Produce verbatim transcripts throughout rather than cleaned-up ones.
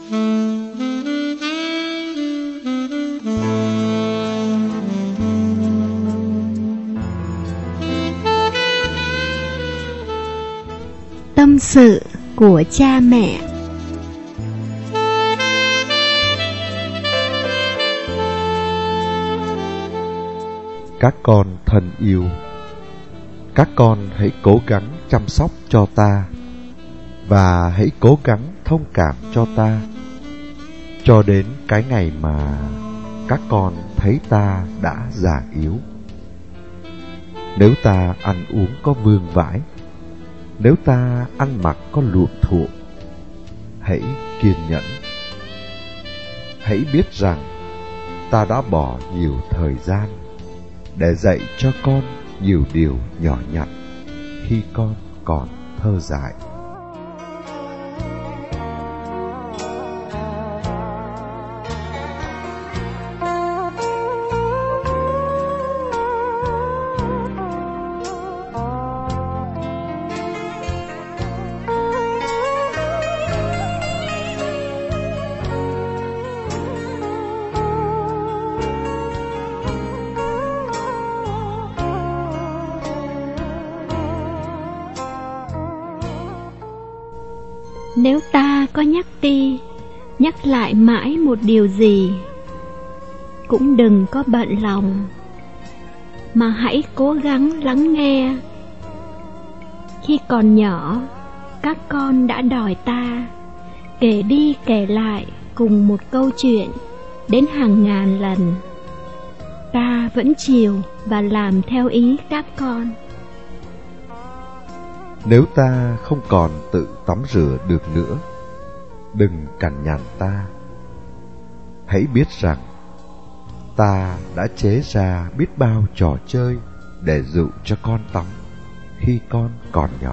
Tâm sự của cha mẹ. Các con thân yêu, các con hãy cố gắng chăm sóc cho ta và hãy cố gắng thông cảm cho ta cho đến cái ngày mà các con thấy ta đã già yếu. Nếu ta ăn uống có vương vãi, nếu ta ăn mặc có luộm thuộm, hãy kiên nhẫn. Hãy biết rằng ta đã bỏ nhiều thời gian để dạy cho con nhiều điều nhỏ nhặt khi con còn thơ dại. Nếu ta có nhắc đi, nhắc lại mãi một điều gì, cũng đừng có bận lòng, mà hãy cố gắng lắng nghe. Khi còn nhỏ, các con đã đòi ta kể đi kể lại cùng một câu chuyện đến hàng ngàn lần. Ta vẫn chiều và làm theo ý các con. Nếu ta không còn tự tắm rửa được nữa, đừng cằn nhằn ta. Hãy biết rằng ta đã chế ra biết bao trò chơi để dụ cho con tắm khi con còn nhỏ.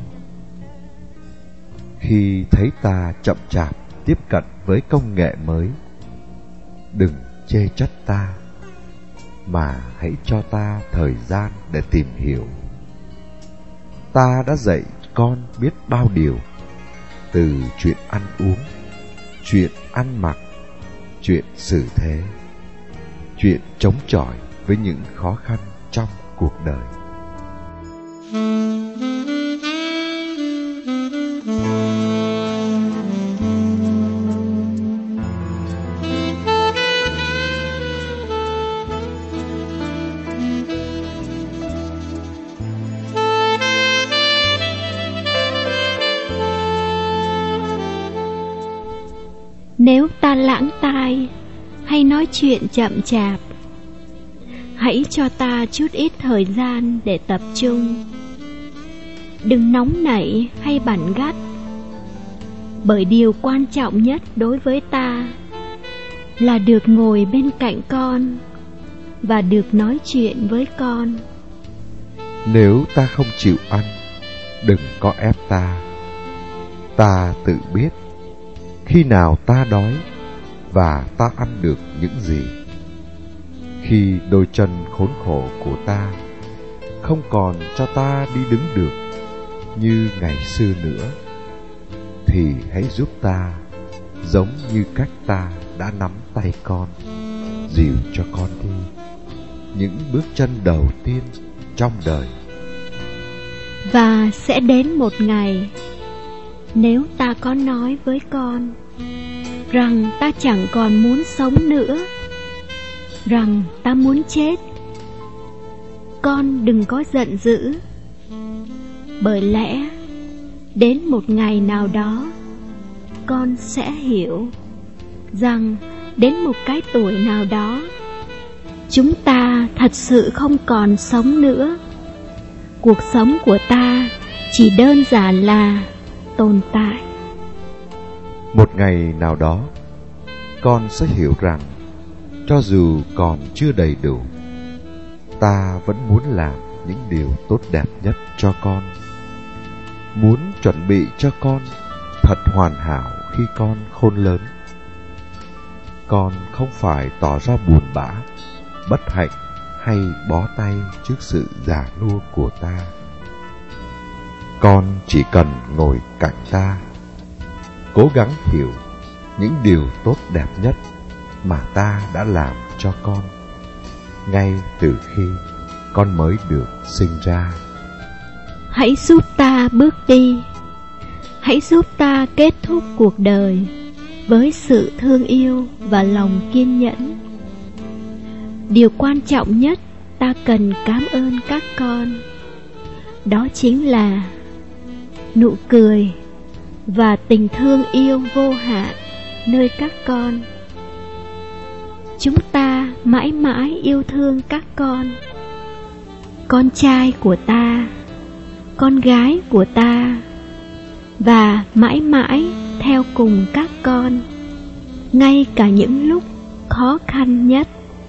Khi thấy ta chậm chạp tiếp cận với công nghệ mới, đừng chê trách ta, mà hãy cho ta thời gian để tìm hiểu. Ta đã dạy con biết bao điều, từ chuyện ăn uống, chuyện ăn mặc, chuyện xử thế, chuyện chống chọi với những khó khăn trong cuộc đời. Nếu ta lãng tai hay nói chuyện chậm chạp, hãy cho ta chút ít thời gian để tập trung. Đừng nóng nảy hay bẵng gắt, bởi điều quan trọng nhất đối với ta là được ngồi bên cạnh con và được nói chuyện với con. Nếu ta không chịu ăn, đừng có ép ta. Ta tự biết khi nào ta đói và ta ăn được những gì. Khi đôi chân khốn khổ của ta không còn cho ta đi đứng được như ngày xưa nữa, thì hãy giúp ta giống như cách ta đã nắm tay con, dìu cho con đi những bước chân đầu tiên trong đời. Và sẽ đến một ngày, nếu ta có nói với con rằng ta chẳng còn muốn sống nữa, rằng ta muốn chết, con đừng có giận dữ. Bởi lẽ đến một ngày nào đó, con sẽ hiểu rằng đến một cái tuổi nào đó, chúng ta thật sự không còn sống nữa. Cuộc sống của ta chỉ đơn giản là tồn tại. Một ngày nào đó, con sẽ hiểu rằng cho dù còn chưa đầy đủ, ta vẫn muốn làm những điều tốt đẹp nhất cho con, muốn chuẩn bị cho con thật hoàn hảo khi con khôn lớn. Con không phải tỏ ra buồn bã, bất hạnh hay bó tay trước sự già nua của ta. Con chỉ cần ngồi cạnh ta, cố gắng hiểu những điều tốt đẹp nhất mà ta đã làm cho con, ngay từ khi con mới được sinh ra. Hãy giúp ta bước đi, hãy giúp ta kết thúc cuộc đời với sự thương yêu và lòng kiên nhẫn. Điều quan trọng nhất ta cần cảm ơn các con, đó chính là nụ cười và tình thương yêu vô hạn nơi các con. Chúng ta mãi mãi yêu thương các con, con trai của ta, con gái của ta, và mãi mãi theo cùng các con, ngay cả những lúc khó khăn nhất.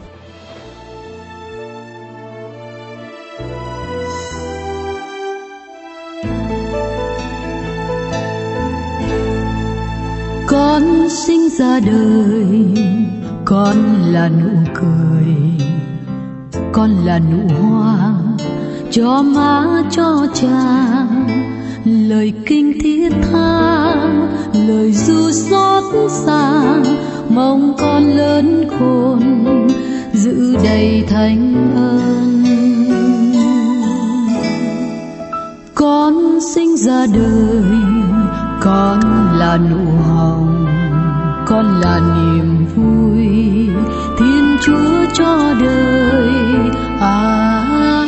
Con sinh ra đời, con là nụ cười, con là nụ hoa cho má cho cha, lời kinh thiết tha, lời ru xót xa, mong con lớn khôn giữ đầy thánh ơn. Con sinh ra đời, con là nụ hồng, con là niềm vui Thiên Chúa cho đời. À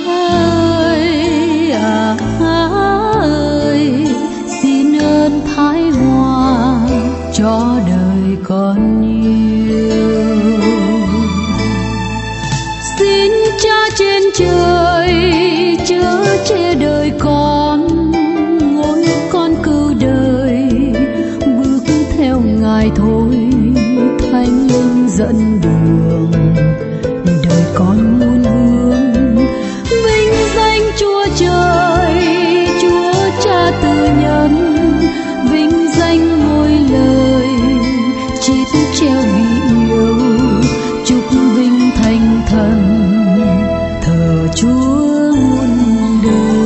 ơi, à ơi, xin ơn Thái Hoa cho đời con nhiều. Xin Cha trên trời chớ che đời con, ngôi con cưu đời bước theo Ngài thôi. Thánh Linh dẫn đường, đời con muôn hướng vinh danh Chúa trời, Chúa Cha từ nhân, vinh danh ngôi lời chít treo vì yêu, chúc vinh thánh thần thờ Chúa muôn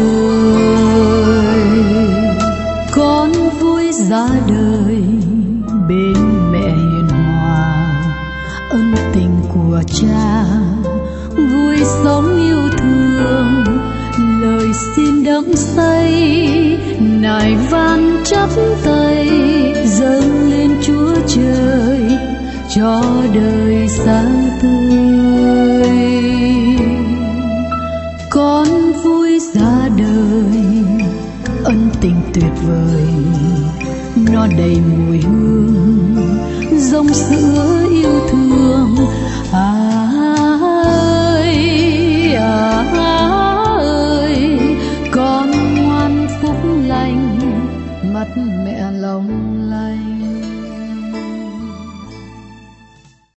đời. Con vui ra đời bên mẹ hiền hòa, ân tình của Cha vui sống yêu thương, lời xin đắm say nài van chắp tay dâng lên Chúa trời cho đời sáng tươi. Con vui ra đời, ân tình tuyệt vời nó đầy mùi hương dòng sữa